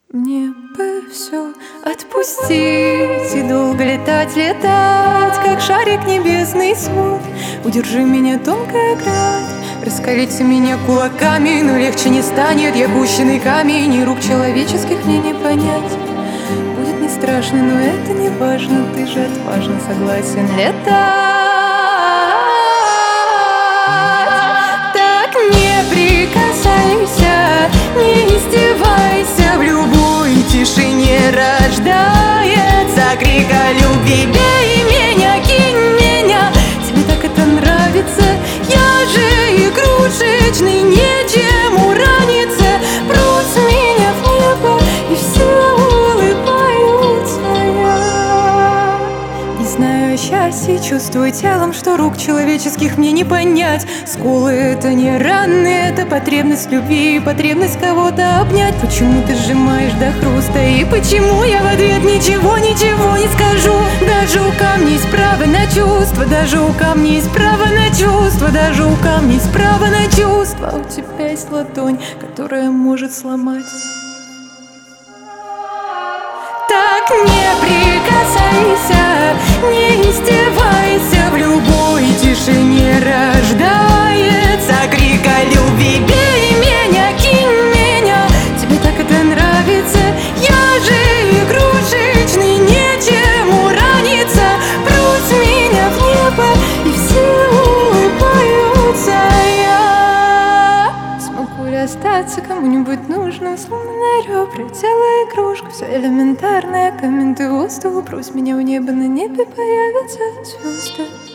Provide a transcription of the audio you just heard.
Мне бы все отпустить и долго летать, как шарик небесный свод. Удержи меня, тонкая грань, раскалите меня кулаками, но легче не станет. Я пущенный камень, и рук человеческих мне не понять. Будет не страшно, но это не важно, ты же отважно согласен летать. Так не прикасайся, не издевайся, в любой тишине рождается крик о любви. Бей меня, кинь меня, тебе так это нравится. Я же игрушечный, нечем ураниться. Брось меня в небо, и все улыбаются. Я не знаю о счастье, чувствую телом, что рук человеческих мне не понять. Скулы — это не раны, это потребность любви, потребность кого-то обнять. Почему ты сжимаешь до хруста, и почему я в ответ ничего не скажу? Даже у камней есть право на чувства, даже у камней есть право на чувства, даже у камней есть право на чувства. А у тебя есть ладонь, которая может сломать. Так не прикасайся, не издевайся, в любой тишине рождается крик о любви. Бей меня, кинь меня, тебе так это нравится. Я же игрушечный, нечем ураниться. Брось меня в небо, и все улыбаются. Я смогу ли остаться кому-нибудь нужным, словно на ребра тело игрушка, все элементарное. Комменты воздух, брось меня в небо, на небе появятся звезды.